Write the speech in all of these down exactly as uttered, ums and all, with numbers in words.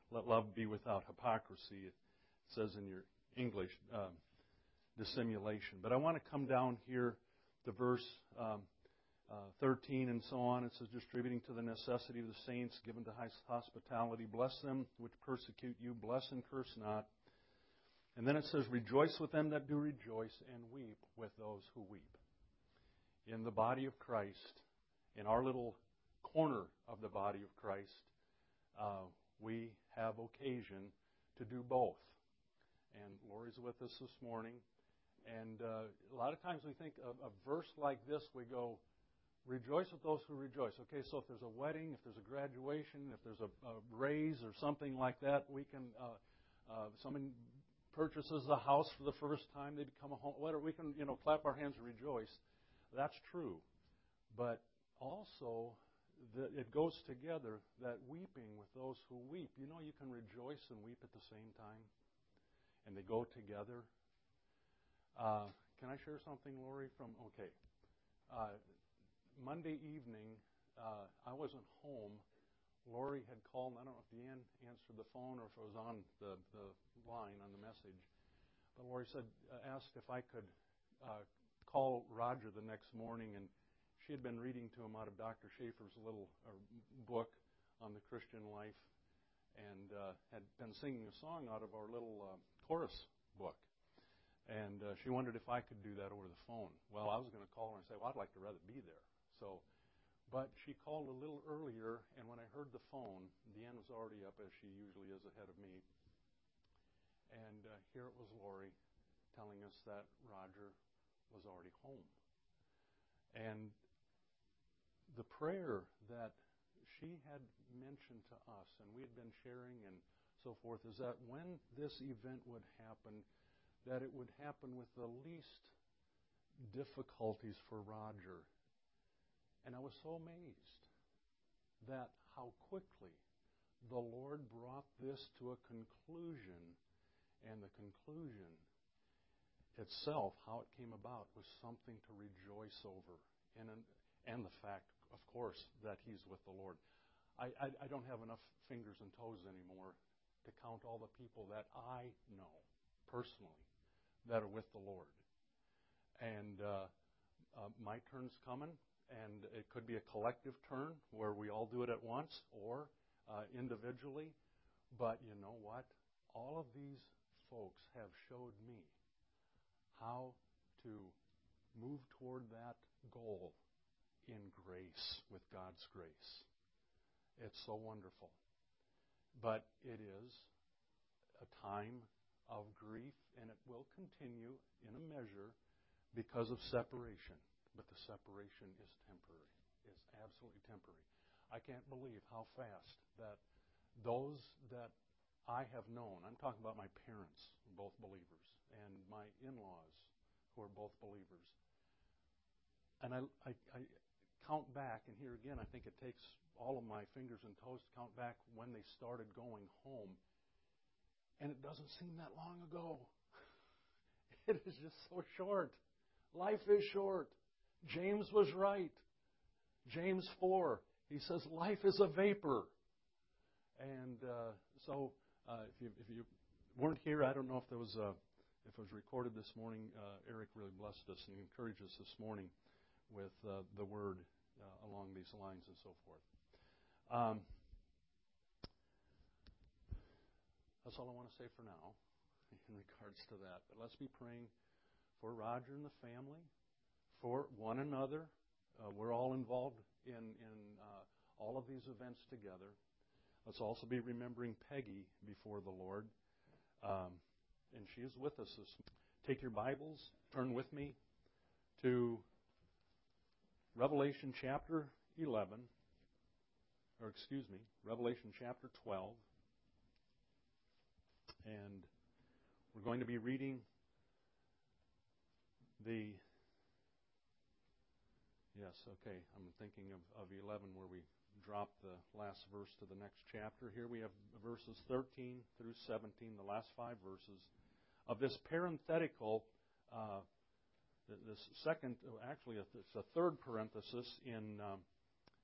let love be without hypocrisy. It says in your English, um, dissimulation. But I want to come down here to verse um, uh, thirteen and so on. It says, distributing to the necessity of the saints, given to hospitality. Bless them which persecute you. Bless and curse not. And then it says, rejoice with them that do rejoice, and weep with those who weep. In the body of Christ, in our little corner of the body of Christ, uh, we have occasion to do both. And Lori's with us this morning. And uh, a lot of times we think of a verse like this, we go, rejoice with those who rejoice. Okay, so if there's a wedding, if there's a graduation, if there's a, a raise or something like that, we can, uh, uh, someone purchases a house for the first time, they become a home, whatever, we can, you know, clap our hands and rejoice. That's true. But also, the, it goes together, that weeping with those who weep. You know, you can rejoice and weep at the same time. And they go together. Uh, can I share something, Lori? From okay, uh, Monday evening, uh, I wasn't home. Lori had called. I don't know if Deanne answered the phone or if it was on the, the line on the message. But Lori said, uh, asked if I could uh, call Roger the next morning, and she had been reading to him out of Doctor Schaefer's little uh, book on the Christian life, and uh, had been singing a song out of our little uh, chorus book. And uh, she wondered if I could do that over the phone. Well, I was going to call her and say, well, I'd like to rather be there. So, but she called a little earlier, and when I heard the phone, Deanne was already up, as she usually is, ahead of me. And uh, here it was Lori telling us that Roger was already home. And the prayer that she had mentioned to us, and we had been sharing and so forth, is that when this event would happen, that it would happen with the least difficulties for Roger. And I was so amazed that how quickly the Lord brought this to a conclusion, and the conclusion itself, how it came about, was something to rejoice over. And, and the fact, of course, that he's with the Lord. I, I, I don't have enough fingers and toes anymore to count all the people that I know personally that are with the Lord. And uh, uh, my turn's coming, and it could be a collective turn where we all do it at once or uh, individually. But you know what? All of these folks have showed me how to move toward that goal in grace, with God's grace. It's so wonderful. But it is a time of grief, and it will continue in a measure because of separation. But the separation is temporary. It's absolutely temporary. I can't believe how fast that those that I have known, I'm talking about my parents, both believers, and my in-laws, who are both believers. And I, I, I count back, and here again, I think it takes all of my fingers and toes to count back when they started going home. And it doesn't seem that long ago. It is just so short. Life is short. James was right. James four, he says, life is a vapor. And uh, so, uh, if you if you weren't here, I don't know if there was a, if it was recorded this morning. Uh, Eric really blessed us and encouraged us this morning with uh, the word uh, along these lines and so forth. Um, that's all I want to say for now in regards to that. But let's be praying for Roger and the family, for one another. Uh, we're all involved in, in uh, all of these events together. Let's also be remembering Peggy before the Lord. Um, and she is with us this morning. Take your Bibles, turn with me to Revelation chapter eleven, or excuse me, Revelation chapter twelve. And we're going to be reading the, yes, okay, I'm thinking of, of eleven where we drop the last verse to the next chapter. Here we have verses thirteen through seventeen, the last five verses of this parenthetical, uh, this second, actually it's a third parenthesis in um,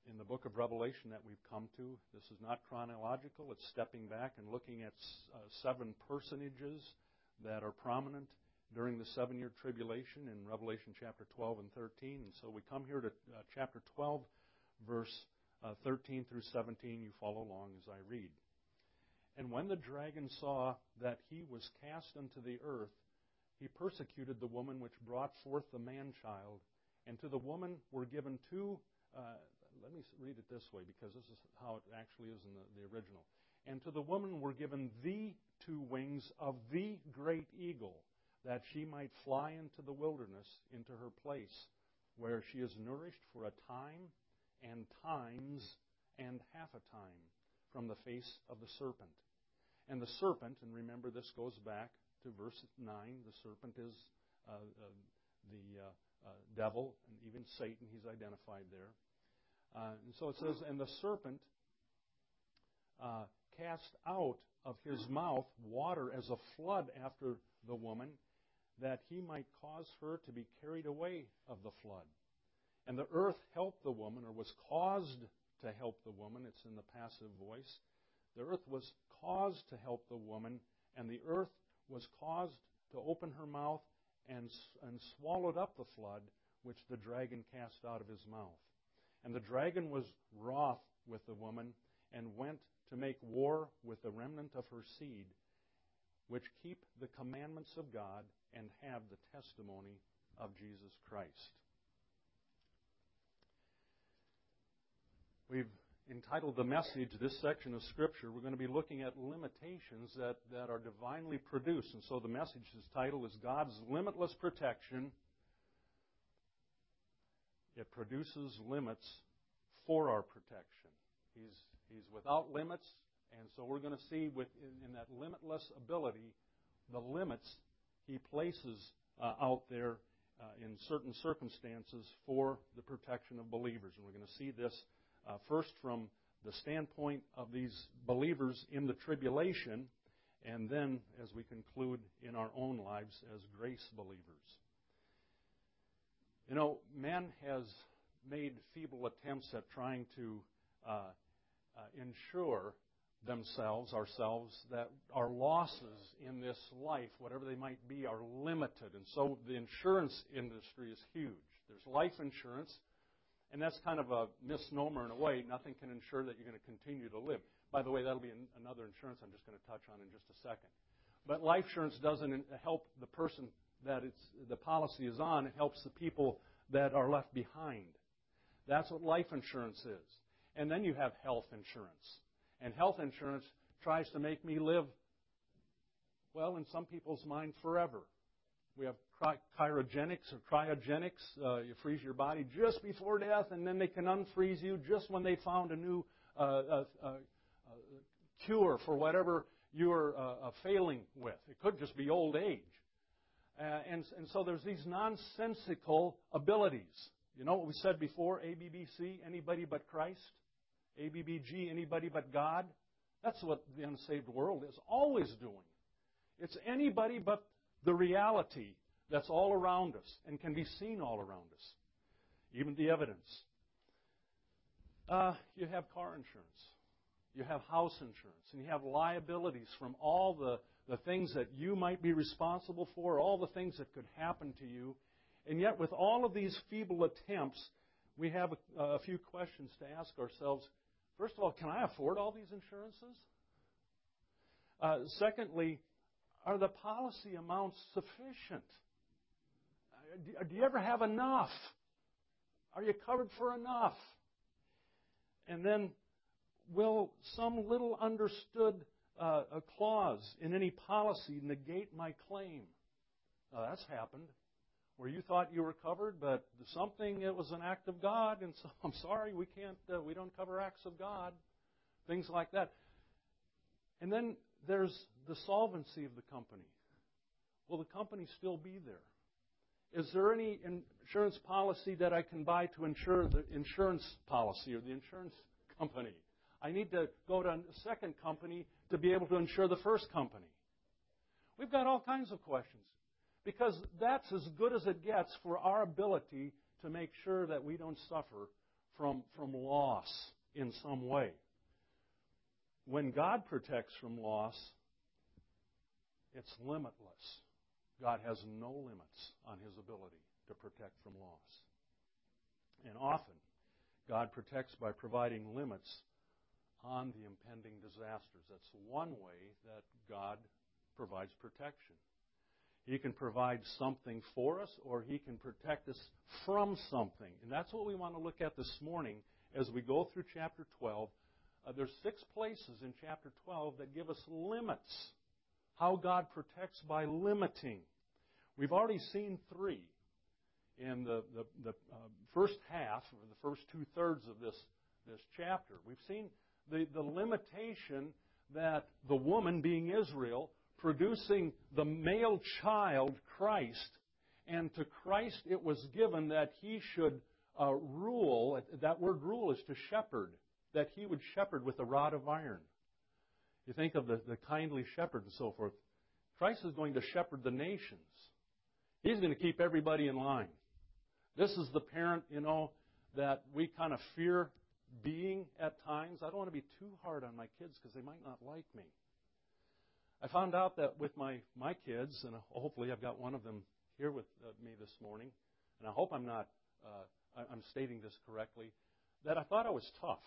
in the book of Revelation that we've come to. This is not chronological. It's stepping back and looking at uh, seven personages that are prominent during the seven-year tribulation in Revelation chapter twelve and thirteen. And so we come here to uh, chapter twelve, verse uh, thirteen through seventeen. You follow along as I read. And when the dragon saw that he was cast unto the earth, he persecuted the woman which brought forth the man-child. And to the woman were given two, uh, let me read it this way because this is how it actually is in the, the original. And to the woman were given the two wings of the great eagle, that she might fly into the wilderness, into her place, where she is nourished for a time and times and half a time from the face of the serpent. And the serpent, and remember this goes back to verse nine, the serpent is uh, uh, the uh, uh, devil, and even Satan, he's identified there. Uh, and so it says, and the serpent uh, cast out of his mouth water as a flood after the woman, that he might cause her to be carried away of the flood. And the earth helped the woman, or was caused to help the woman. It's in the passive voice. The earth was caused to help the woman, and the earth was caused to open her mouth and, and swallowed up the flood which the dragon cast out of his mouth. And the dragon was wroth with the woman, and went to make war with the remnant of her seed, which keep the commandments of God and have the testimony of Jesus Christ. We've entitled the message, this section of Scripture, we're going to be looking at limitations that, that are divinely produced. And so the message's title is God's Limitless Protection. It produces limits for our protection. He's, he's without limits, and so we're going to see with, in, in that limitless ability the limits He places uh, out there uh, in certain circumstances for the protection of believers. And we're going to see this uh, first from the standpoint of these believers in the tribulation, and then as we conclude in our own lives as grace believers. You know, man has made feeble attempts at trying to uh, uh, ensure themselves, ourselves, that our losses in this life, whatever they might be, are limited. And so the insurance industry is huge. There's life insurance, and that's kind of a misnomer in a way. Nothing can ensure that you're going to continue to live. By the way, that'll be an, another insurance I'm just going to touch on in just a second. But life insurance doesn't help the person that it's, the policy is on. It helps the people that are left behind. That's what life insurance is. And then you have health insurance. And health insurance tries to make me live, well, in some people's mind, forever. We have cryogenics or cryogenics. Uh, you freeze your body just before death, and then they can unfreeze you just when they found a new uh, uh, uh, cure for whatever you're uh, uh, failing with. It could just be old age. Uh, and, and so there's these nonsensical abilities. You know what we said before, A B B C, anybody but Christ? A B B G, anybody but God? That's what the unsaved world is always doing. It's anybody but the reality that's all around us and can be seen all around us, even the evidence. Uh, you have car insurance. You have house insurance. And you have liabilities from all the, the things that you might be responsible for, all the things that could happen to you. And yet with all of these feeble attempts, we have a, a few questions to ask ourselves. First of all, can I afford all these insurances? Uh, secondly, are the policy amounts sufficient? Uh, do, do you ever have enough? Are you covered for enough? And then, will some little understood uh, a clause in any policy negate my claim? Now, that's happened. Where you thought you were covered, but something, it was an act of God, and so I'm sorry, we can't, uh, we don't cover acts of God, things like that. And then there's the solvency of the company. Will the company still be there? Is there any insurance policy that I can buy to insure the insurance policy or the insurance company? I need to go to a second company to be able to insure the first company. We've got all kinds of questions. Because that's as good as it gets for our ability to make sure that we don't suffer from, from loss in some way. When God protects from loss, it's limitless. God has no limits on His ability to protect from loss. And often, God protects by providing limits on the impending disasters. That's one way that God provides protection. He can provide something for us, or He can protect us from something. And that's what we want to look at this morning as we go through chapter twelve. Uh, there's six places in chapter twelve that give us limits. How God protects by limiting. We've already seen three in the, the, the uh, first half, or the first two-thirds of this, this chapter. We've seen the, the limitation that the woman, being Israel, producing the male child, Christ, and to Christ it was given that He should uh, rule. That word rule is to shepherd, that He would shepherd with a rod of iron. You think of the, the kindly shepherd and so forth. Christ is going to shepherd the nations. He's going to keep everybody in line. This is the parent, you know, that we kind of fear being at times. I don't want to be too hard on my kids because they might not like me. I found out that with my, my kids, and hopefully I've got one of them here with uh, me this morning, and I hope I'm not, uh, I'm stating this correctly, that I thought I was tough.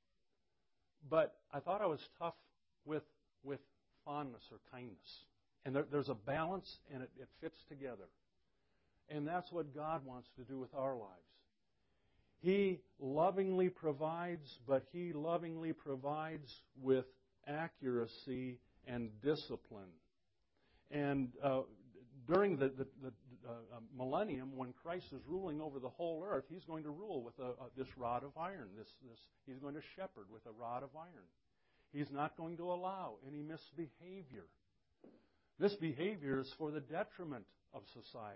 But I thought I was tough with, with fondness or kindness. And there, there's a balance, and it, it fits together. And that's what God wants to do with our lives. He lovingly provides, but He lovingly provides with accuracy and discipline. And uh, during the, the, the uh, millennium, when Christ is ruling over the whole earth, He's going to rule with a, a, this rod of iron. This, this, He's going to shepherd with a rod of iron. He's not going to allow any misbehavior. This behavior is for the detriment of society.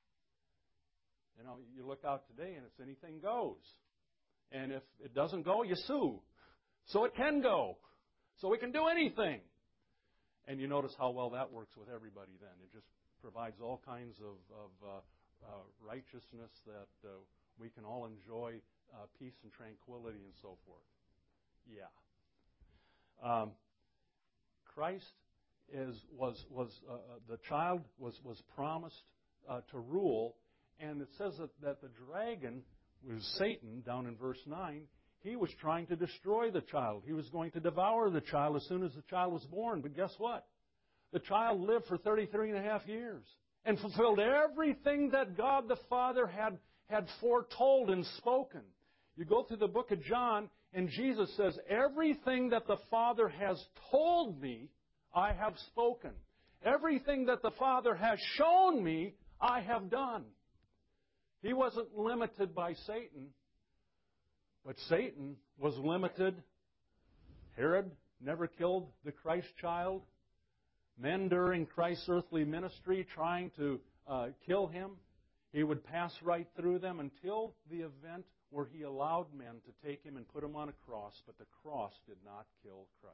You know, you look out today and it's anything goes. And if it doesn't go, you sue. So it can go. So we can do anything. And you notice how well that works with everybody then. It just provides all kinds of, of uh, uh, righteousness that uh, we can all enjoy uh, peace and tranquility and so forth. Yeah. Um, Christ is was was uh, the child was was promised uh, to rule. And it says that, that the dragon was Satan, down in verse nine. He was trying to destroy the child. He was going to devour the child as soon as the child was born. But guess what? The child lived for thirty-three and a half years and fulfilled everything that God the Father had, had foretold and spoken. You go through the book of John, and Jesus says, everything that the Father has told me, I have spoken. Everything that the Father has shown me, I have done. He wasn't limited by Satan, but Satan was limited. Herod never killed the Christ child. Men during Christ's earthly ministry trying to uh, kill Him, He would pass right through them until the event where He allowed men to take Him and put Him on a cross, but the cross did not kill Christ.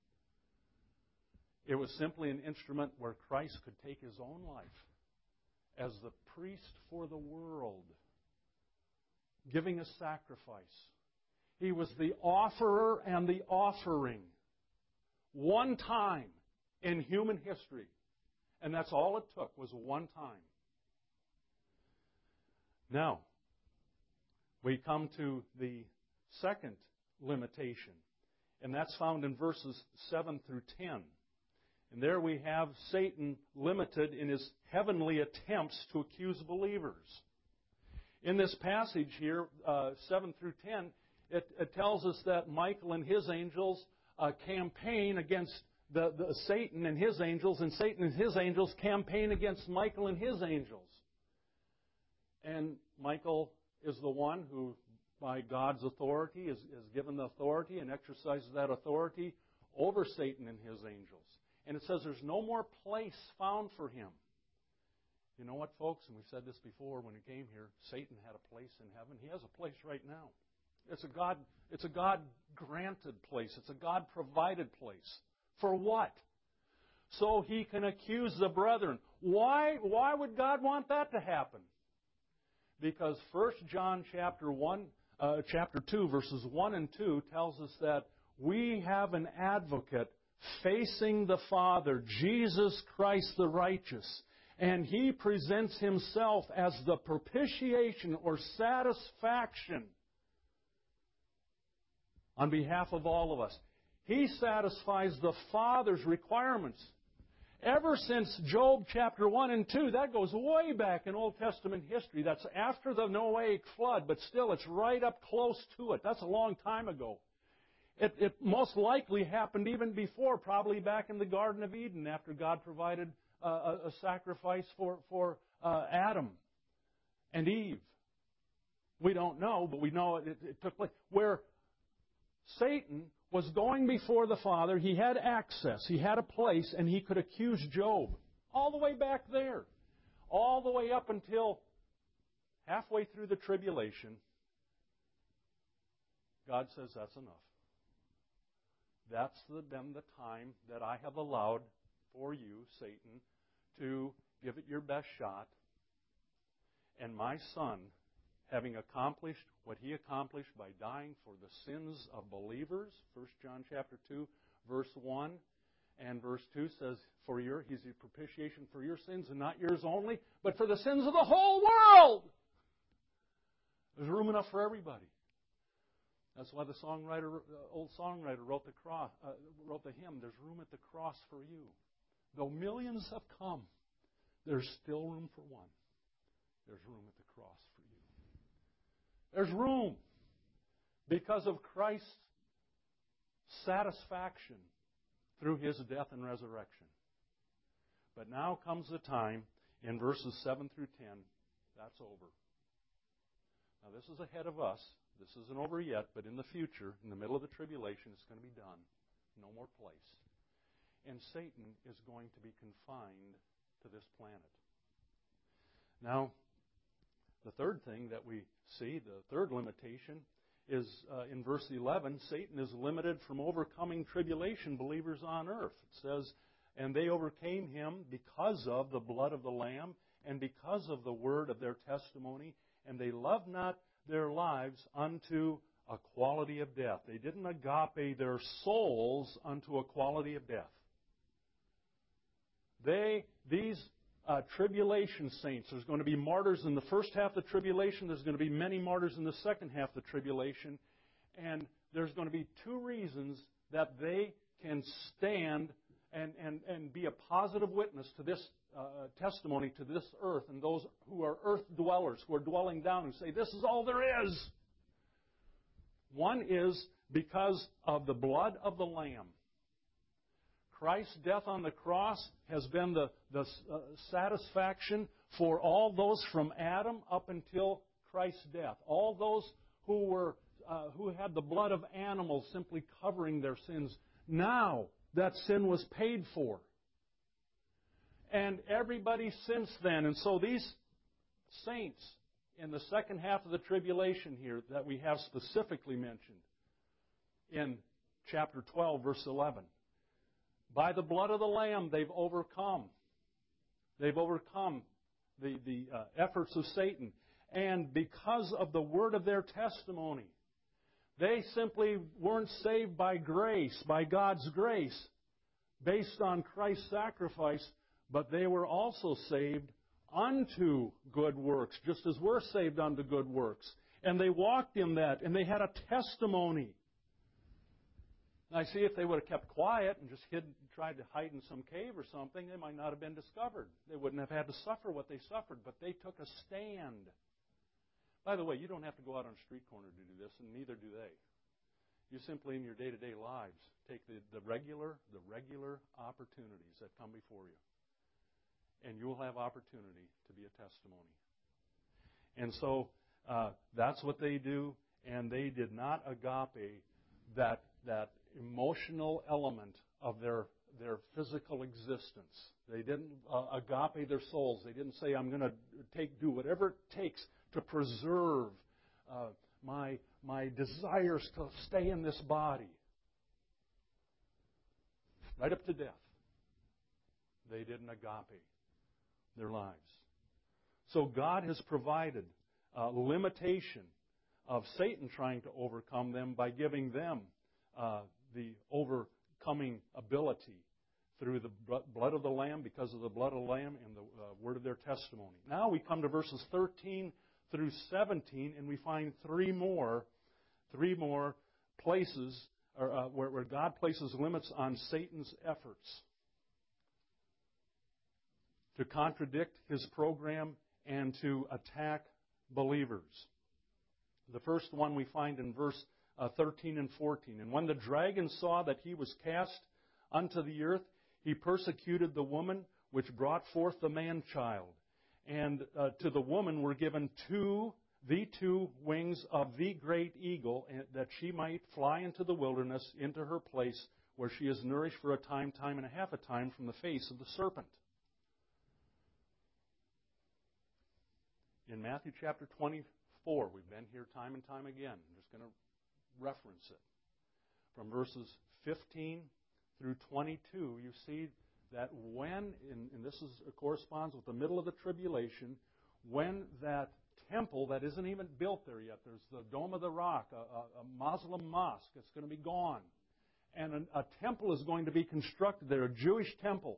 It was simply an instrument where Christ could take His own life as the priest for the world, giving a sacrifice. He was the offerer and the offering. One time in human history. And that's all it took, was one time. Now, we come to the second limitation. And that's found in verses seven through ten. And there we have Satan limited in his heavenly attempts to accuse believers. In this passage here, uh, seven through ten, it, it tells us that Michael and his angels uh, campaign against the, the Satan and his angels, and Satan and his angels campaign against Michael and his angels. And Michael is the one who, by God's authority, is, is given the authority and exercises that authority over Satan and his angels. And it says there's no more place found for him. You know what, folks? And we've said this before when he came here. Satan had a place in heaven. He has a place right now. It's a God, it's a God-granted place. It's a God-provided place. For what? So he can accuse the brethren. Why, why would God want that to happen? Because First John chapter one uh, chapter two, verses one and two, tells us that we have an advocate facing the Father, Jesus Christ the righteous. And He presents Himself as the propitiation or satisfaction on behalf of all of us. He satisfies the Father's requirements. Ever since Job chapter one and two, that goes way back in Old Testament history. That's after the Noahic flood, but still it's right up close to it. That's a long time ago. It, it most likely happened even before, probably back in the Garden of Eden, after God provided uh, a, a sacrifice for, for uh, Adam and Eve. We don't know, but we know it, it, it took place. Where Satan was going before the Father, he had access, he had a place, and he could accuse Job. All the way back there. All the way up until halfway through the tribulation, God says, that's enough. That's the, been the time that I have allowed for you, Satan, to give it your best shot. And my Son, having accomplished what He accomplished by dying for the sins of believers, First John chapter two, verse one and verse two says, "For your He's the propitiation for your sins, and not yours only, but for the sins of the whole world." There's room enough for everybody. That's why the songwriter, uh, old songwriter, wrote the cross, uh, wrote the hymn. There's room at the cross for you. Though millions have come, there's still room for one. There's room at the cross for you. There's room because of Christ's satisfaction through His death and resurrection. But now comes the time in verses seven through ten, that's over. Now this is ahead of us. This isn't over yet, but in the future, in the middle of the tribulation, it's going to be done. No more place. And Satan is going to be confined to this planet. Now, the third thing that we see, the third limitation, is uh, in verse eleven, Satan is limited from overcoming tribulation believers on earth. It says, "And they overcame him because of the blood of the Lamb and because of the word of their testimony, and they loved not their lives unto a quality of death." They didn't agape their souls unto a quality of death. They, these uh, tribulation saints, there's going to be martyrs in the first half of the tribulation. There's going to be many martyrs in the second half of the tribulation. And there's going to be two reasons that they can stand and, and, and be a positive witness to this uh, testimony to this earth and those who are earth dwellers, who are dwelling down, who say, this is all there is. One is because of the blood of the Lamb. Christ's death on the cross has been the, the uh, satisfaction for all those from Adam up until Christ's death. All those who were uh, who had the blood of animals simply covering their sins. Now that sin was paid for. And everybody since then. And so these saints in the second half of the tribulation here that we have specifically mentioned in chapter twelve, verse eleven. By the blood of the Lamb, they've overcome. They've overcome the, the uh, efforts of Satan. And because of the word of their testimony, they simply weren't saved by grace, by God's grace, based on Christ's sacrifice, but they were also saved unto good works, just as we're saved unto good works. And they walked in that, and they had a testimony. I see if they would have kept quiet and just hid, tried to hide in some cave or something, they might not have been discovered. They wouldn't have had to suffer what they suffered, but they took a stand. By the way, you don't have to go out on a street corner to do this, and neither do they. You simply, in your day-to-day lives, take the, the regular, the regular opportunities that come before you, and you'll have opportunity to be a testimony. And so uh, that's what they do, and they did not agape that that emotional element of their their physical existence. They didn't uh, agape their souls. They didn't say, I'm going to take do whatever it takes to preserve uh, my my desires to stay in this body. Right up to death. They didn't agape their lives. So God has provided a limitation of Satan trying to overcome them by giving them uh, the overcoming ability through the blood of the Lamb, because of the blood of the Lamb and the uh, word of their testimony. Now we come to verses thirteen through seventeen, and we find three more, three more places or, uh, where, where God places limits on Satan's efforts to contradict his program and to attack believers. The first one we find in verse uh, thirteen and fourteen. And when the dragon saw that he was cast unto the earth, he persecuted the woman which brought forth the man-child. And uh, to the woman were given two, the two wings of the great eagle, that she might fly into the wilderness, into her place, where she is nourished for a time, time and a half a time from the face of the serpent. In Matthew chapter twenty-four, we've been here time and time again. I'm just going to reference it. From verses fifteen through twenty-two, you see that when, and this is, corresponds with the middle of the tribulation, when that temple that isn't even built there yet, there's the Dome of the Rock, a, a, a Muslim mosque, it's going to be gone. And a, a temple is going to be constructed there, a Jewish temple.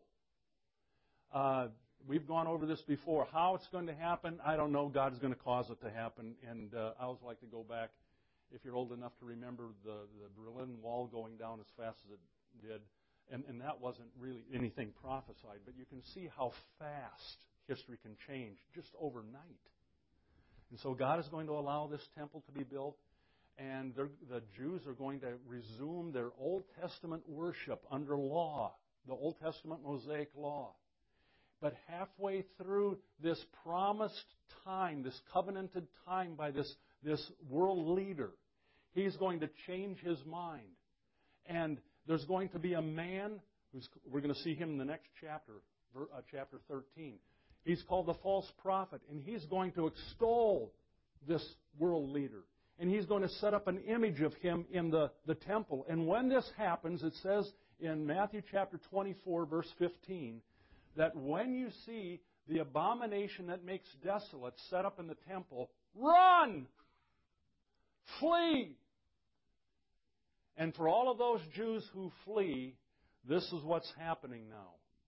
Uh, we've gone over this before. How it's going to happen, I don't know. God's going to cause it to happen. And uh, I always like to go back, if you're old enough to remember the, the Berlin Wall going down as fast as it did. And, and that wasn't really anything prophesied. But you can see how fast history can change just overnight. And so God is going to allow this temple to be built. And the Jews are going to resume their Old Testament worship under law, the Old Testament Mosaic law. But halfway through this promised time, this covenanted time by this, this world leader, he's going to change his mind. And there's going to be a man, who's, we're going to see him in the next chapter, uh, chapter thirteen. He's called the false prophet, and he's going to extol this world leader. And he's going to set up an image of him in the, the temple. And when this happens, it says in Matthew chapter twenty-four, verse fifteen, that when you see the abomination that makes desolate set up in the temple, run! Flee! And for all of those Jews who flee, this is what's happening now.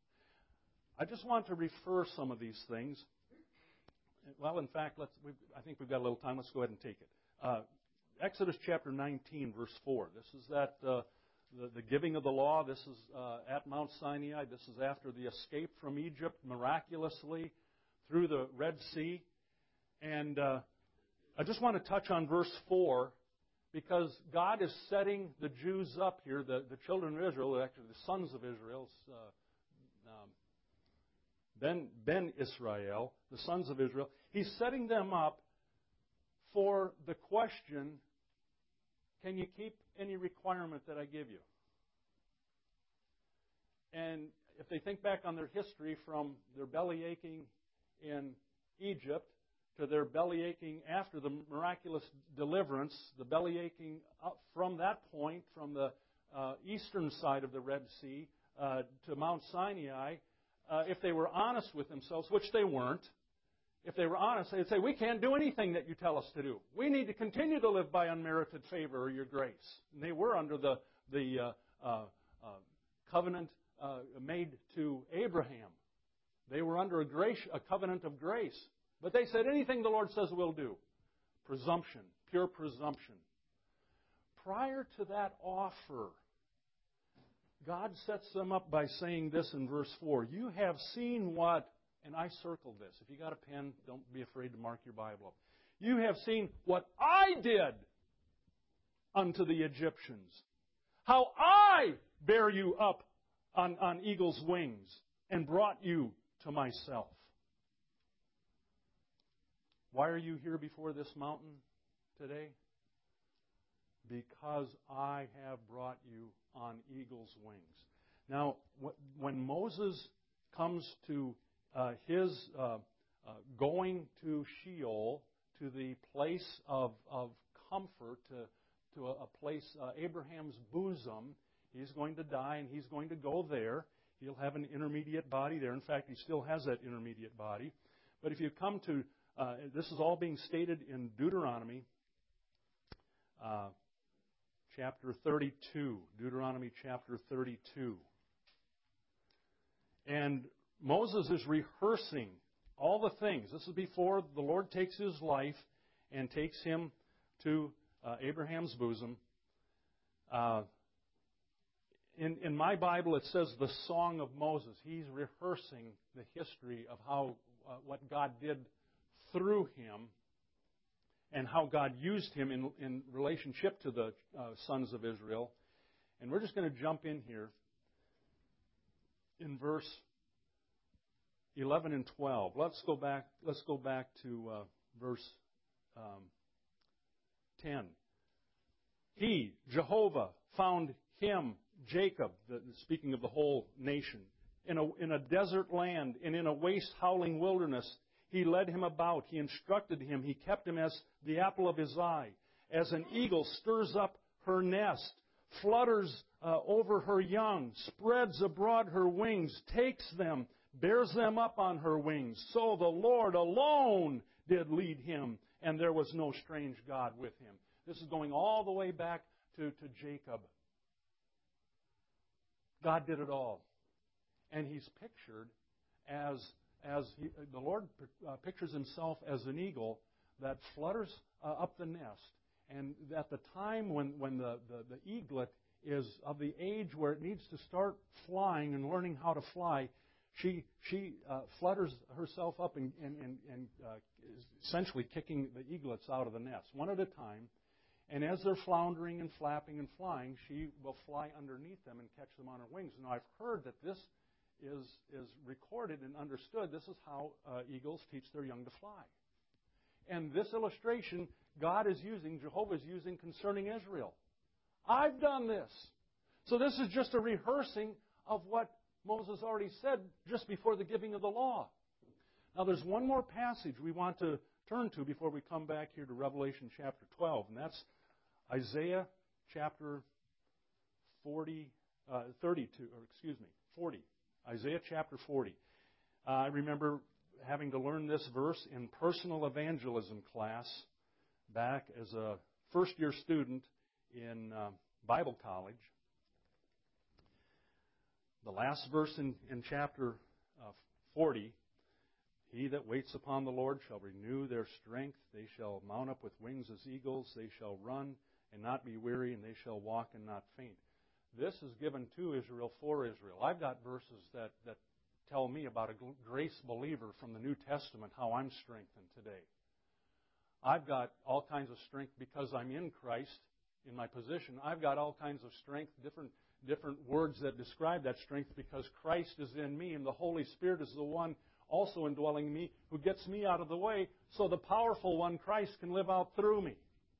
I just want to refer some of these things. Well, in fact, let's, we've, I think we've got a little time. Let's go ahead and take it. Uh, Exodus chapter nineteen, verse four. This is that uh, the, the giving of the law. This is uh, at Mount Sinai. This is after the escape from Egypt miraculously through the Red Sea. And uh, I just want to touch on verse four, because God is setting the Jews up here, the, the children of Israel, actually the sons of Israel, uh, um, Ben, Ben Israel, the sons of Israel. He's setting them up for the question, can you keep any requirement that I give you? And if they think back on their history from their belly aching in Egypt to their belly aching after the miraculous deliverance, the belly aching up from that point, from the uh, eastern side of the Red Sea uh, to Mount Sinai, uh, if they were honest with themselves, which they weren't, if they were honest, they'd say, we can't do anything that you tell us to do. We need to continue to live by unmerited favor or your grace. And they were under the, the uh, uh, uh, covenant uh, made to Abraham. They were under a, grace, a covenant of grace. But they said, anything the Lord says we'll do. Presumption, pure presumption. Prior to that offer, God sets them up by saying this in verse four. You have seen what, and I circled this. If you got a pen, don't be afraid to mark your Bible up. You have seen what I did unto the Egyptians. How I bear you up on, on eagle's wings and brought you to myself. Why are you here before this mountain today? Because I have brought you on eagle's wings. Now, when Moses comes to uh, his uh, uh, going to Sheol, to the place of, of comfort, to, to a, a place, uh, Abraham's bosom, he's going to die and he's going to go there. He'll have an intermediate body there. In fact, he still has that intermediate body. But if you come to Uh, this is all being stated in Deuteronomy uh, chapter thirty-two. Deuteronomy chapter thirty-two. And Moses is rehearsing all the things. This is before the Lord takes his life and takes him to uh, Abraham's bosom. Uh, in, in my Bible, it says the Song of Moses. He's rehearsing the history of how uh, what God did through him and how God used him in, in relationship to the uh, sons of Israel. And we're just going to jump in here in verse eleven and twelve. Let's go back. Let's go back to uh, verse um, ten. He, Jehovah, found him, Jacob, the, speaking of the whole nation, in a, in a desert land and in a waste, howling wilderness. He led him about. He instructed him. He kept him as the apple of his eye. As an eagle stirs up her nest, flutters uh, over her young, spreads abroad her wings, takes them, bears them up on her wings. So the Lord alone did lead him, and there was no strange God with him. This is going all the way back to, to Jacob. God did it all. And he's pictured as, as he, the Lord uh, pictures himself as an eagle that flutters uh, up the nest. And at the time when, when the, the, the eaglet is of the age where it needs to start flying and learning how to fly, she, she uh, flutters herself up and, and, and, and uh, is essentially kicking the eaglets out of the nest, one at a time. And as they're floundering and flapping and flying, she will fly underneath them and catch them on her wings. Now, I've heard that this is, is recorded and understood. This is how uh, eagles teach their young to fly. And this illustration, God is using, Jehovah is using concerning Israel. I've done this. So this is just a rehearsing of what Moses already said just before the giving of the law. Now, there's one more passage we want to turn to before we come back here to Revelation chapter twelve, and that's Isaiah chapter forty, uh, thirty-two, or excuse me, forty. Isaiah chapter forty. Uh, I remember having to learn this verse in personal evangelism class back as a first-year student in uh, Bible college. The last verse in, in chapter uh, forty, he that waits upon the Lord shall renew their strength. They shall mount up with wings as eagles. They shall run and not be weary, and they shall walk and not faint. This is given to Israel for Israel. I've got verses that, that tell me about a grace believer from the New Testament, how I'm strengthened today. I've got all kinds of strength because I'm in Christ in my position. I've got all kinds of strength, different different words that describe that strength because Christ is in me and the Holy Spirit is the one also indwelling me who gets me out of the way so the powerful one, Christ, can live out through me.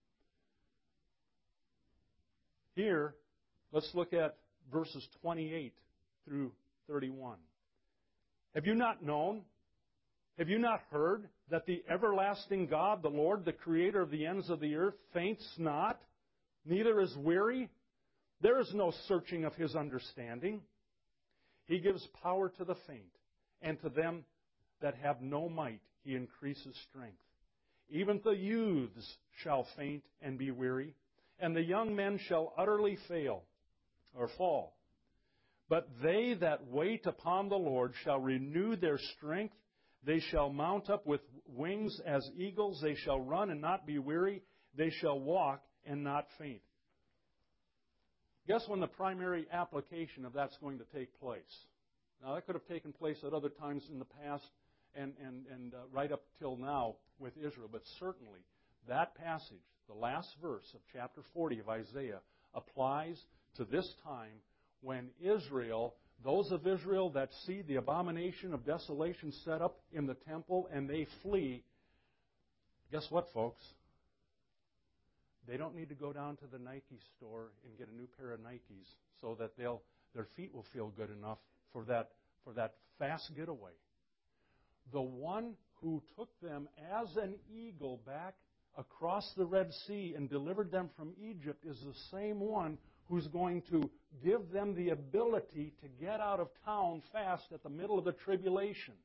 Here, let's look at verses twenty-eight through thirty-one. Have you not known? Have you not heard that the everlasting God, the Lord, the Creator of the ends of the earth, faints not, neither is weary? There is no searching of His understanding. He gives power to the faint, and to them that have no might He increases strength. Even the youths shall faint and be weary, and the young men shall utterly fail or fall. But they that wait upon the Lord shall renew their strength. They shall mount up with wings as eagles. They shall run and not be weary. They shall walk and not faint. Guess when the primary application of that's going to take place? Now, that could have taken place at other times in the past and, and, and uh, right up till now with Israel. But certainly, that passage, the last verse of chapter forty of Isaiah, applies to this time when Israel, those of Israel that see the abomination of desolation set up in the temple and they flee, guess what, folks? They don't need to go down to the Nike store and get a new pair of Nikes so that they'll their feet will feel good enough for that for that fast getaway. The one who took them as an eagle back across the Red Sea and delivered them from Egypt is the same one who's going to give them the ability to get out of town fast at the middle of the tribulation.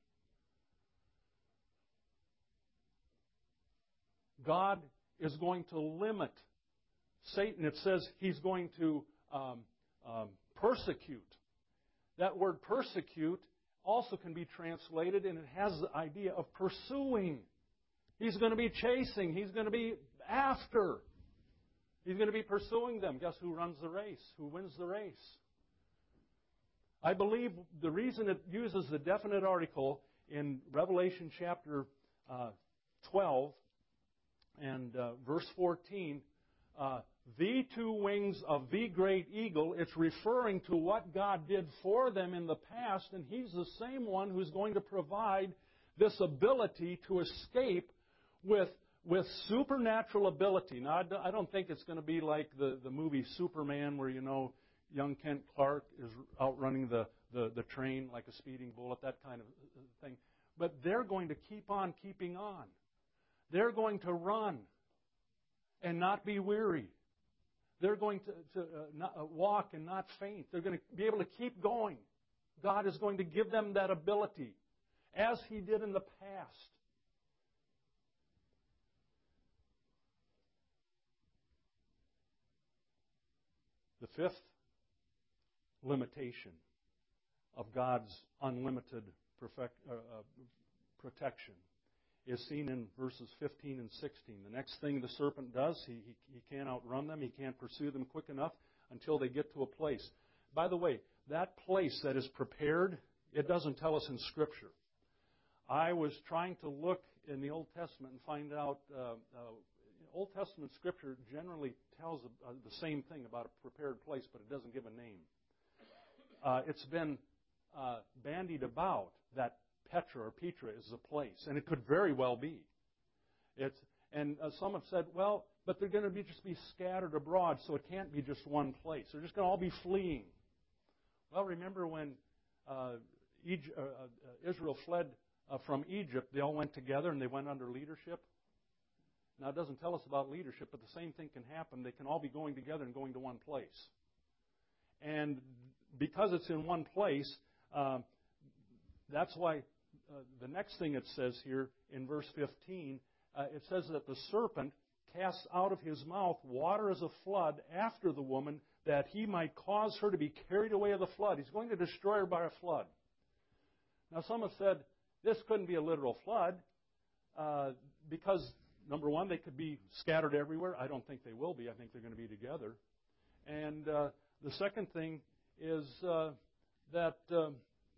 God is going to limit Satan, it says he's going to um, um, persecute. That word persecute also can be translated, and it has the idea of pursuing. He's going to be chasing. He's going to be after. He's going to be pursuing them. Guess who runs the race? Who wins the race? I believe the reason it uses the definite article in Revelation chapter uh, twelve and uh, verse fourteen, uh, the two wings of the great eagle, it's referring to what God did for them in the past, and He's the same one who's going to provide this ability to escape with, with supernatural ability. Now, I don't think it's going to be like the, the movie Superman where, you know, young Kent Clark is outrunning the, the, the train like a speeding bullet, that kind of thing. But they're going to keep on keeping on. They're going to run and not be weary. They're going to, to uh, not, uh, walk and not faint. They're going to be able to keep going. God is going to give them that ability, as He did in the past. The fifth limitation of God's unlimited perfect, uh, uh, protection is seen in verses fifteen and sixteen. The next thing the serpent does, he, he, he can't outrun them. He can't pursue them quick enough until they get to a place. By the way, that place that is prepared, it doesn't tell us in Scripture. I was trying to look in the Old Testament and find out, uh, uh, Old Testament Scripture generally tells uh, the same thing about a prepared place, but it doesn't give a name. Uh, it's been uh, bandied about that Petra or Petra is the place, and it could very well be. It's, and uh, some have said, well, but they're going to be just be scattered abroad, so it can't be just one place. They're just going to all be fleeing. Well, remember when uh, Egypt, uh, uh, Israel fled uh, from Egypt, they all went together and they went under leadership. Now, it doesn't tell us about leadership, but the same thing can happen. They can all be going together and going to one place. And because it's in one place, uh, that's why Uh, the next thing it says here in verse fifteen, uh, it says that the serpent casts out of his mouth water as a flood after the woman, that he might cause her to be carried away of the flood. He's going to destroy her by a flood. Now, some have said this couldn't be a literal flood uh, because, number one, they could be scattered everywhere. I don't think they will be. I think they're going to be together. And uh, the second thing is uh, that... Uh,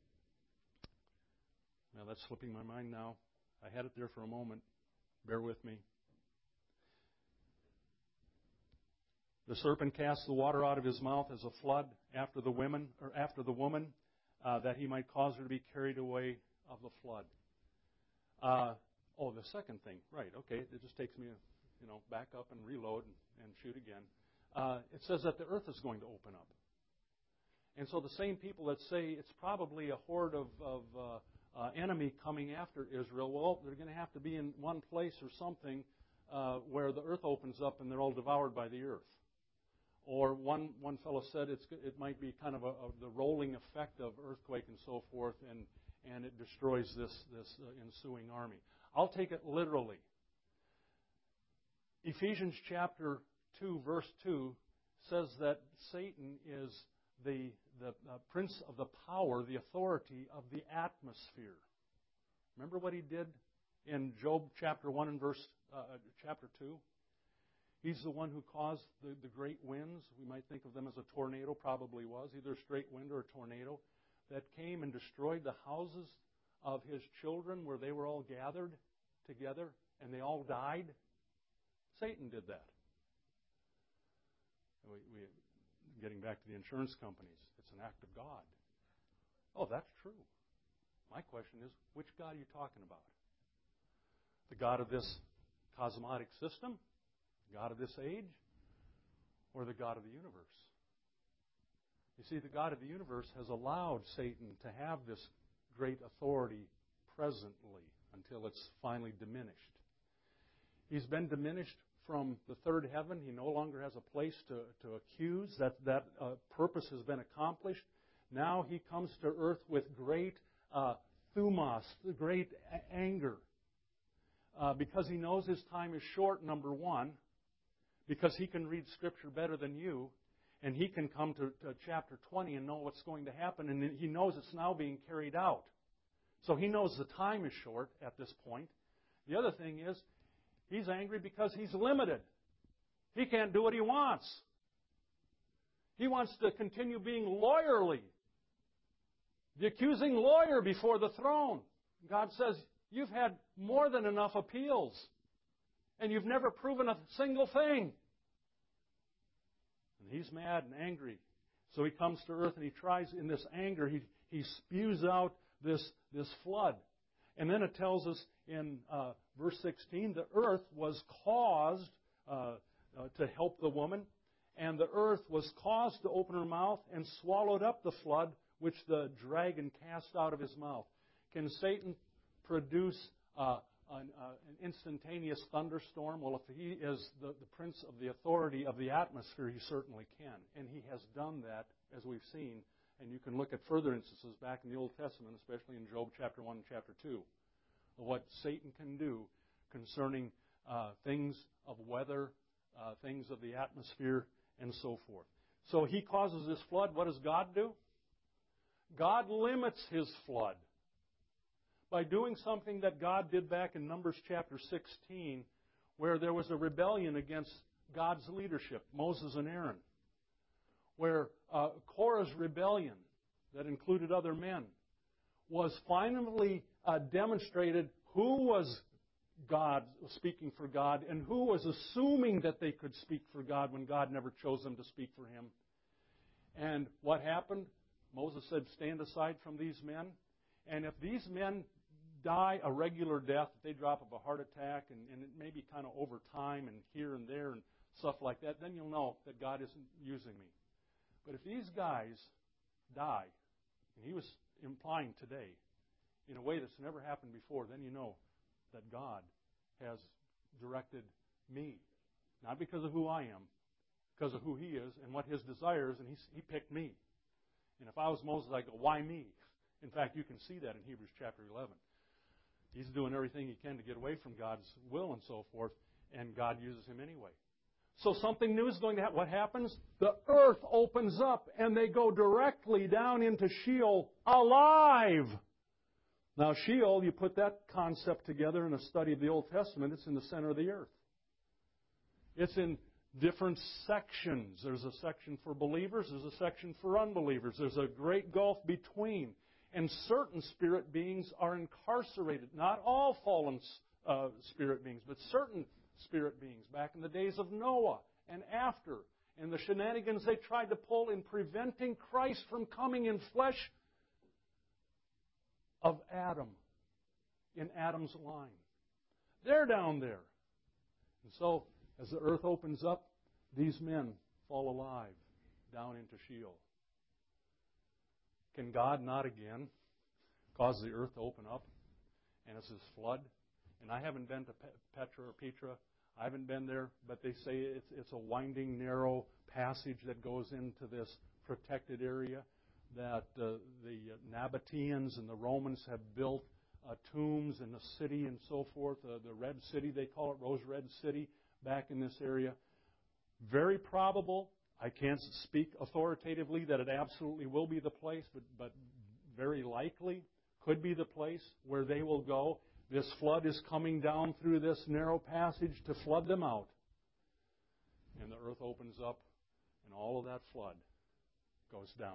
Now, that's slipping my mind now. I had it there for a moment. Bear with me. The serpent cast the water out of his mouth as a flood after the women, or after the woman, uh, that he might cause her to be carried away of the flood. Uh, oh, the second thing, right? Okay, it just takes me, you know, back up and reload and, and shoot again. Uh, it says that the earth is going to open up, and so the same people that say it's probably a horde of, of uh, Uh, enemy coming after Israel, well, they're going to have to be in one place or something uh, where the earth opens up and they're all devoured by the earth. Or one one fellow said it's, it might be kind of a, a, the rolling effect of earthquake and so forth, and, and it destroys this, this uh, ensuing army. I'll take it literally. Ephesians chapter two, verse two says that Satan is the the uh, prince of the power, the authority of the atmosphere. Remember what he did in Job chapter one and verse uh, chapter two? He's the one who caused the, the great winds. We might think of them as a tornado, probably was, either a straight wind or a tornado, that came and destroyed the houses of his children where they were all gathered together and they all died. Satan did that. We, we Getting back to the insurance companies, it's an act of God. Oh, that's true. My question is, which God are you talking about? The God of this cosmotic system? The God of this age? Or the God of the universe? You see, the God of the universe has allowed Satan to have this great authority presently until it's finally diminished. He's been diminished from the third heaven. He no longer has a place to, to accuse. That, that uh, purpose has been accomplished. Now he comes to earth with great uh, thumos, great a- anger. Uh, because he knows his time is short, number one. because he can read Scripture better than you, and he can come to, to chapter twenty and know what's going to happen, and he knows it's now being carried out. So he knows the time is short at this point. The other thing is, he's angry because he's limited. He can't do what he wants. He wants to continue being lawyerly, the accusing lawyer before the throne. God says, you've had more than enough appeals, and you've never proven a single thing. And he's mad and angry. So he comes to earth and he tries, in this anger, he, he spews out this, this flood. And then it tells us in uh, verse sixteen, the earth was caused uh, uh, to help the woman, and the earth was caused to open her mouth and swallowed up the flood which the dragon cast out of his mouth. Can Satan produce uh, an, uh, an instantaneous thunderstorm? Well, if he is the, the prince of the authority of the atmosphere, he certainly can. And he has done that, as we've seen. And you can look at further instances back in the Old Testament, especially in Job chapter one and chapter two, of what Satan can do concerning uh, things of weather, uh, things of the atmosphere, and so forth. So he causes this flood. What does God do? God limits his flood by doing something that God did back in Numbers chapter sixteen, where there was a rebellion against God's leadership, Moses and Aaron, where uh, Korah's rebellion, that included other men, was finally uh, demonstrated who was God, speaking for God, and who was assuming that they could speak for God when God never chose them to speak for Him. And what happened? Moses said, stand aside from these men. And if these men die a regular death, if they drop of a heart attack, and, and it may be kind of over time and here and there and stuff like that, then you'll know that God isn't using me. But if these guys die, and he was implying today, in a way that's never happened before, then you know that God has directed me. Not because of who I am, because of who He is and what His desire is, and He, he picked me. And if I was Moses, I'd go, why me? In fact, you can see that in Hebrews chapter eleven. He's doing everything he can to get away from God's will and so forth, and God uses him anyway. So something new is going to happen. What happens? The earth opens up, and they go directly down into Sheol alive. Now, Sheol, you put that concept together in a study of the Old Testament, it's in the center of the earth. It's in different sections. There's a section for believers. There's a section for unbelievers. There's a great gulf between. And certain spirit beings are incarcerated. Not all fallen uh, spirit beings, but certain spirit beings back in the days of Noah and after. And the shenanigans they tried to pull in preventing Christ from coming in flesh of Adam, in Adam's line. They're down there. And so, as the earth opens up, these men fall alive down into Sheol. Can God not again cause the earth to open up and it's this flood? And I haven't been to Petra or Petra. I haven't been there, but they say it's, it's a winding, narrow passage that goes into this protected area that uh, the Nabateans and the Romans have built uh, tombs in the city and so forth. Uh, the Red City, they call it, Rose Red City, back in this area. Very probable. I can't speak authoritatively that it absolutely will be the place, but, but very likely could be the place where they will go. This flood is coming down through this narrow passage to flood them out. And the earth opens up, and all of that flood goes down.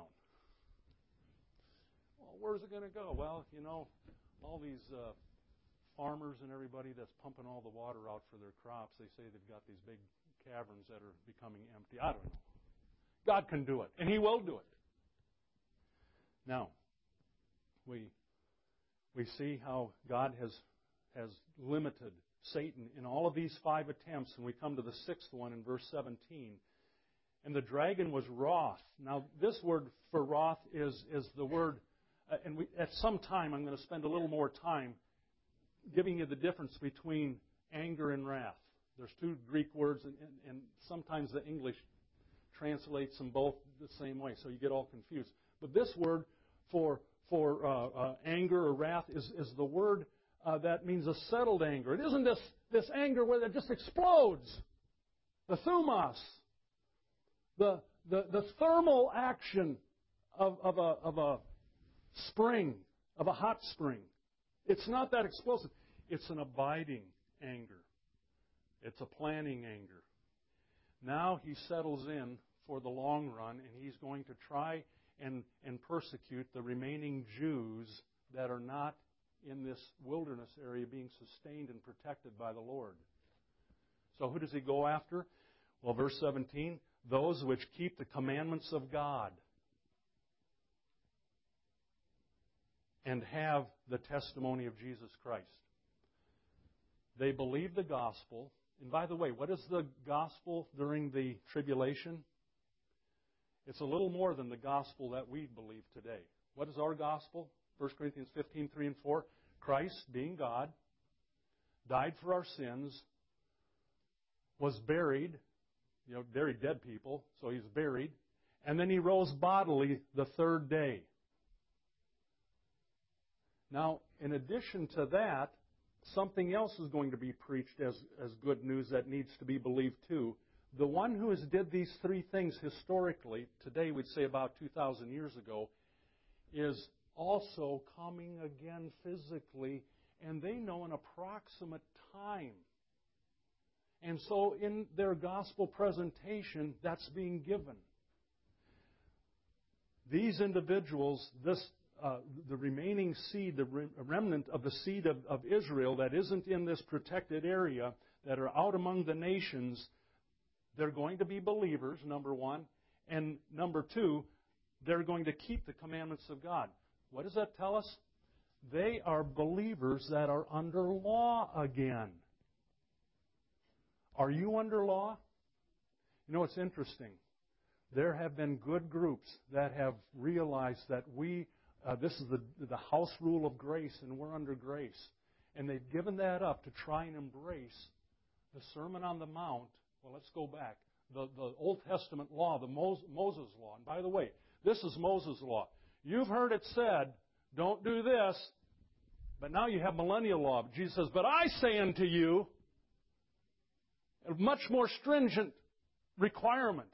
Well, where's it going to go? Well, you know, all these uh, farmers and everybody that's pumping all the water out for their crops, they say they've got these big caverns that are becoming empty. I don't know. God can do it, and He will do it. Now, we we see how God has has limited Satan in all of these five attempts, and we come to the sixth one in verse seventeen. And the dragon was wroth. Now, this word for wroth is is the word, uh, and we, at some time I'm going to spend a little more time giving you the difference between anger and wrath. There's two Greek words, and, and, and sometimes the English translates them both the same way, so you get all confused. But this word for for uh, uh, anger or wrath is, is the word uh, that means a settled anger. It isn't this, this anger where it just explodes. The thumos, the, the, the thermal action of, of, a, of a spring, of a hot spring. It's not that explosive. It's an abiding anger. It's a planning anger. Now he settles in for the long run, and he's going to try and, and persecute the remaining Jews that are not in this wilderness area being sustained and protected by the Lord. So who does he go after? Well, verse seventeen, those which keep the commandments of God and have the testimony of Jesus Christ. They believe the gospel. And by the way, what is the gospel during the tribulation? It's a little more than the gospel that we believe today. What is our gospel? First Corinthians fifteen, three and four. Christ, being God, died for our sins, was buried, you know, buried dead people, so he's buried, and then he rose bodily the third day. Now, in addition to that, something else is going to be preached as, as good news that needs to be believed too. The one who has did these three things historically, today we'd say about two thousand years ago, is also coming again physically, and they know an approximate time. And so in their gospel presentation, that's being given. These individuals, this uh, the remaining seed, the remnant of the seed of, of Israel that isn't in this protected area, that are out among the nations, they're going to be believers, number one. And number two, they're going to keep the commandments of God. What does that tell us? They are believers that are under law again. Are you under law? You know, it's interesting. There have been good groups that have realized that we, uh, this is the, the house rule of grace, and we're under grace. And they've given that up to try and embrace the Sermon on the Mount. Well, let's go back. The, the Old Testament law, the Moses, Moses law. And by the way, this is Moses' law. You've heard it said, don't do this. But now you have millennial law. Jesus says, but I say unto you, a much more stringent requirement.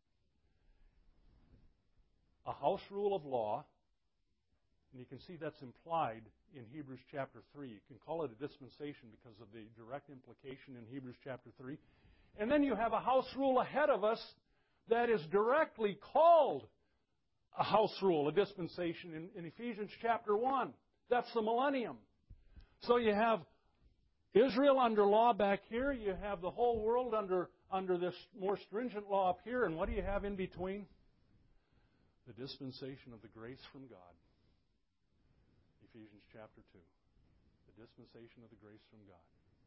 A house rule of law, and you can see that's implied in Hebrews chapter three. You can call it a dispensation because of the direct implication in Hebrews chapter three. And then you have a house rule ahead of us that is directly called a house rule, a dispensation in, in Ephesians chapter one. That's the millennium. So you have Israel under law back here. You have the whole world under, under this more stringent law up here. And what do you have in between? The dispensation of the grace from God. Ephesians chapter two. The dispensation of the grace from God.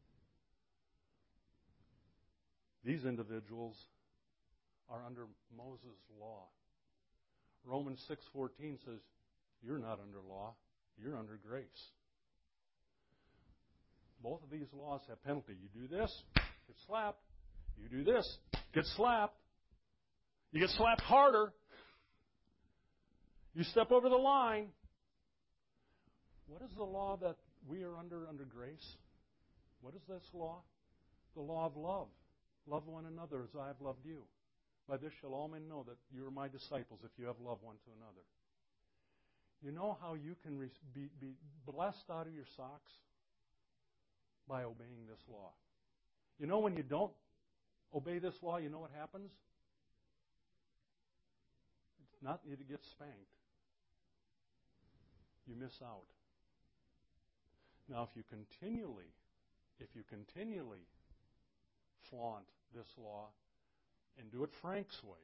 These individuals are under Moses' law. Romans six fourteen says, you're not under law, you're under grace. Both of these laws have penalty. You do this, get slapped. You do this, get slapped. You get slapped harder. You step over the line. What is the law that we are under under grace? What is this law? The law of love. Love one another as I have loved you. By this shall all men know that you are my disciples if you have love one to another. You know how you can be, be blessed out of your socks? By obeying this law. You know when you don't obey this law, you know what happens? It's not you to get spanked. You miss out. Now if you continually, if you continually flaunt this law and do it Frank's way.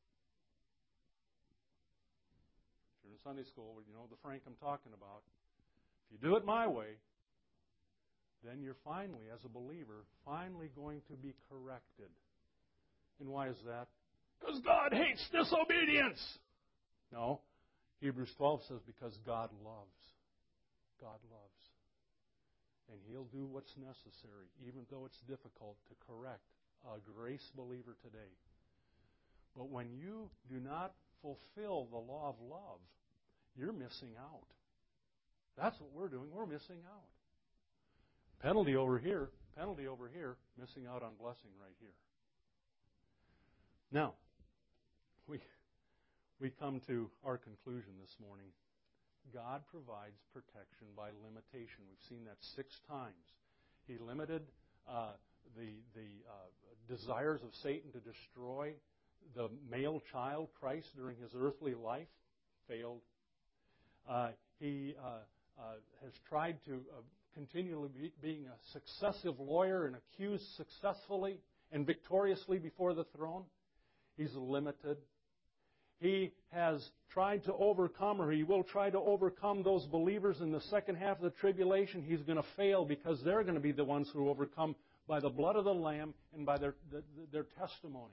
If you're in Sunday school, you know the Frank I'm talking about. If you do it my way, then you're finally, as a believer, finally going to be corrected. And why is that? Because God hates disobedience. No. Hebrews twelve says because God loves. God loves. And He'll do what's necessary, even though it's difficult, to correct a grace believer today. But when you do not fulfill the law of love, you're missing out. That's what we're doing. We're missing out. Penalty over here, penalty over here, missing out on blessing right here. Now, we we come to our conclusion this morning. God provides protection by limitation. We've seen that six times. He limited uh, the the uh, desires of Satan to destroy the male child, Christ, during his earthly life. Failed. Uh, he uh, uh, has tried to uh, continually be, being a successive lawyer and accused successfully and victoriously before the throne. He's limited. He has tried to overcome, or he will try to overcome those believers in the second half of the tribulation. He's going to fail because they're going to be the ones who overcome by the blood of the Lamb and by their, their testimony.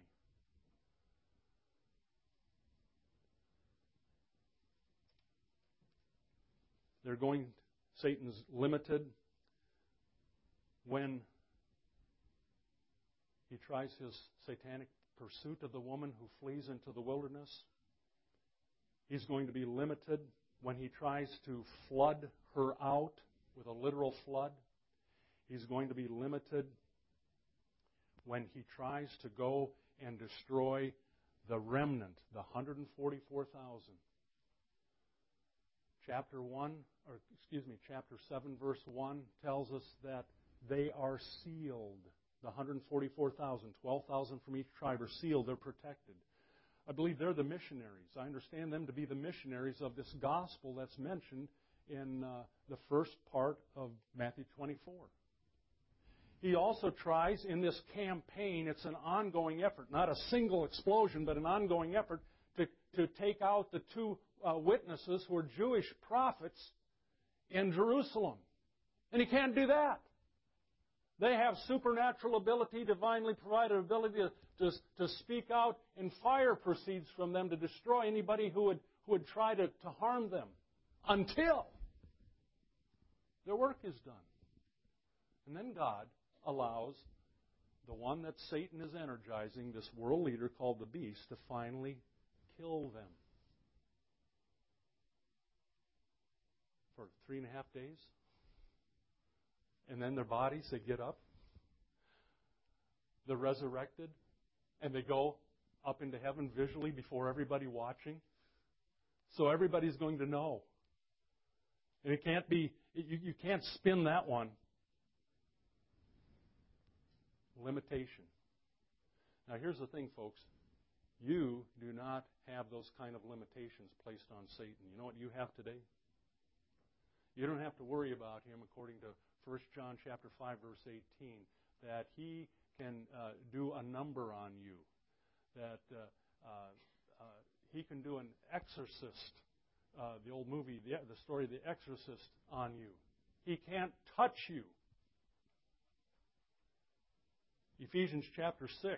They're going, Satan's limited when he tries his satanic pursuit of the woman who flees into the wilderness. He's going to be limited when he tries to flood her out with a literal flood. He's going to be limited when he tries to go and destroy the remnant, the one hundred forty-four thousand. Chapter one, or excuse me, chapter seven, verse one tells us that they are sealed. The one hundred forty-four thousand, twelve thousand from each tribe are sealed. They're protected. I believe they're the missionaries. I understand them to be the missionaries of this gospel that's mentioned in uh, the first part of Matthew twenty-four. He also tries in this campaign, it's an ongoing effort, not a single explosion, but an ongoing effort to, to take out the two uh, witnesses who are Jewish prophets in Jerusalem. And he can't do that. They have supernatural ability, divinely provided ability to, to, to speak out, and fire proceeds from them to destroy anybody who would, who would try to, to harm them until their work is done. And then God allows the one that Satan is energizing, this world leader called the beast, to finally kill them. For three and a half days. And then their bodies, they get up. They're resurrected. And they go up into heaven visually before everybody watching. So everybody's going to know. And it can't be, you, you can't spin that one. Limitation. Now here's the thing, folks. You do not have those kind of limitations placed on Satan. You know what you have today? You don't have to worry about him, according to First John chapter five, verse eighteen, that he can uh, do a number on you, that uh, uh, uh, he can do an exorcist, uh, the old movie, the, the story of the exorcist, on you. He can't touch you. Ephesians chapter six,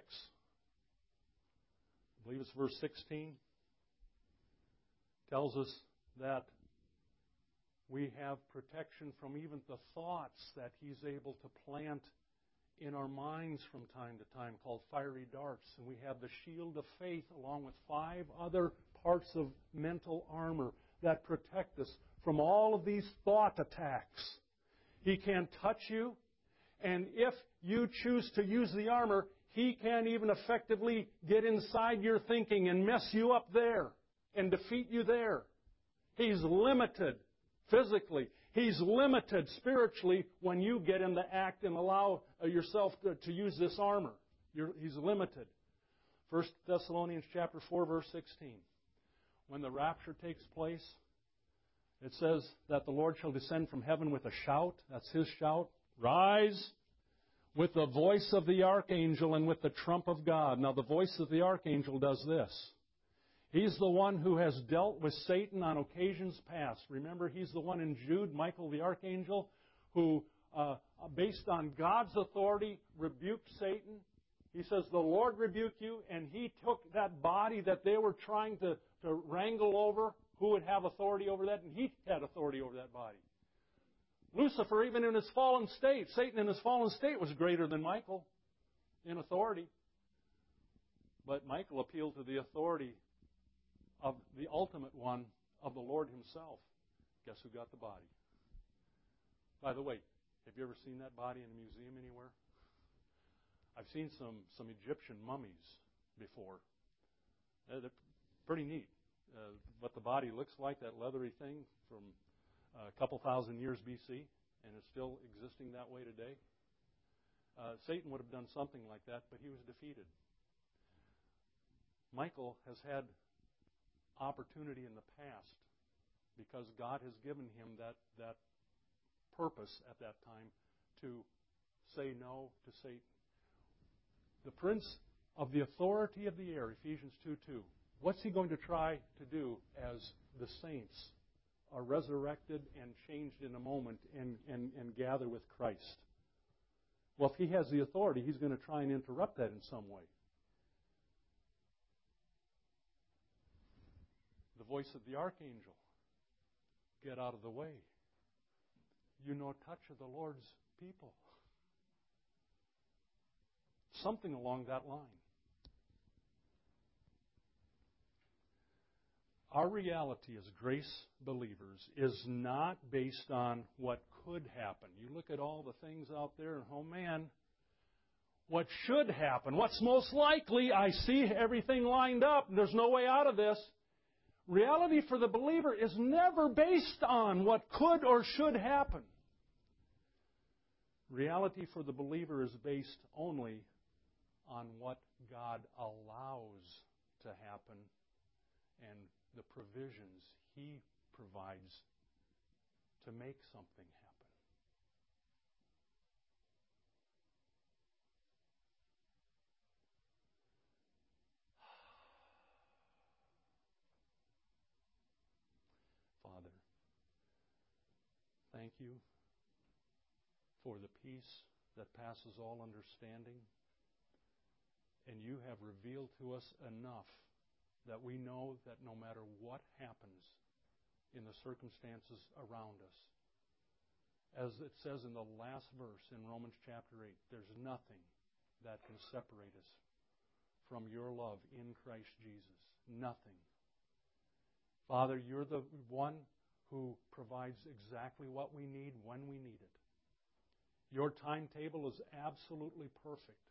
I believe it's verse sixteen, tells us that we have protection from even the thoughts that he's able to plant in our minds from time to time, called fiery darts. And we have the shield of faith along with five other parts of mental armor that protect us from all of these thought attacks. He can't touch you. And if you choose to use the armor, he can even effectively get inside your thinking and mess you up there and defeat you there. He's limited physically. He's limited spiritually when you get in the act and allow yourself to, to use this armor. You're, he's limited. First Thessalonians chapter four, verse sixteen. When the rapture takes place, it says that the Lord shall descend from heaven with a shout. That's His shout. Rise with the voice of the archangel and with the trump of God. Now, the voice of the archangel does this. He's the one who has dealt with Satan on occasions past. Remember, he's the one in Jude, Michael the archangel, who, uh, based on God's authority, rebuked Satan. He says, the Lord rebuke you, and he took that body that they were trying to, to wrangle over, who would have authority over that, and he had authority over that body. Lucifer, even in his fallen state, Satan in his fallen state was greater than Michael in authority. But Michael appealed to the authority of the ultimate one, of the Lord Himself. Guess who got the body? By the way, have you ever seen that body in a museum anywhere? I've seen some, some Egyptian mummies before. Uh, they're pretty neat. Uh, what the body looks like, that leathery thing from a couple thousand years B C, and is still existing that way today. Uh, Satan would have done something like that, but he was defeated. Michael has had opportunity in the past because God has given him that, that purpose at that time to say no to Satan. The prince of the authority of the air, Ephesians two two. What's he going to try to do as the saints are resurrected and changed in a moment and, and, and gather with Christ? Well, if he has the authority, he's going to try and interrupt that in some way. The voice of the archangel. Get out of the way. You know touch of the Lord's people. Something along that line. Our reality as grace believers is not based on what could happen. You look at all the things out there and, oh man, what should happen? What's most likely? I see everything lined up and there's no way out of this. Reality for the believer is never based on what could or should happen. Reality for the believer is based only on what God allows to happen and the provisions He provides to make something happen. Father, thank you for the peace that passes all understanding. And you have revealed to us enough that we know that no matter what happens in the circumstances around us, as it says in the last verse in Romans chapter eight, there's nothing that can separate us from your love in Christ Jesus. Nothing. Father, you're the one who provides exactly what we need when we need it. Your timetable is absolutely perfect.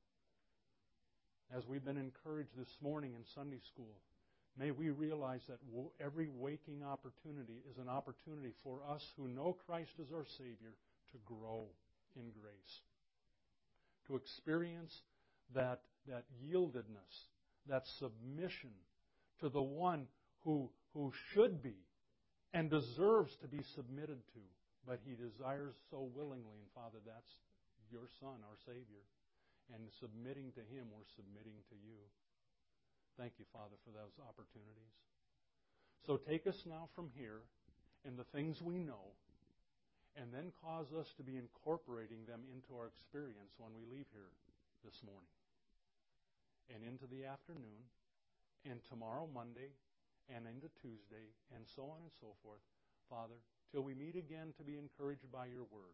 As we've been encouraged this morning in Sunday school, may we realize that every waking opportunity is an opportunity for us who know Christ as our Savior to grow in grace, to experience that, that yieldedness, that submission to the one who, who should be and deserves to be submitted to, but He desires so willingly. And Father, that's your Son, our Savior. And submitting to Him, we're submitting to you. Thank you, Father, for those opportunities. So take us now from here in the things we know, and then cause us to be incorporating them into our experience when we leave here this morning, and into the afternoon, and tomorrow, Monday, and into Tuesday, and so on and so forth, Father, till we meet again to be encouraged by your word.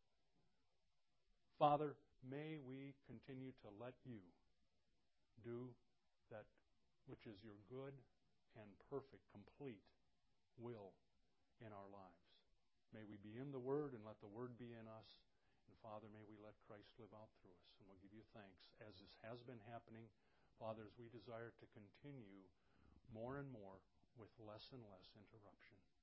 Father, may we continue to let you do that which is your good and perfect, complete will in our lives. May we be in the Word and let the Word be in us. And Father, may we let Christ live out through us. And we'll give you thanks as this has been happening. Father, as we desire to continue more and more with less and less interruption.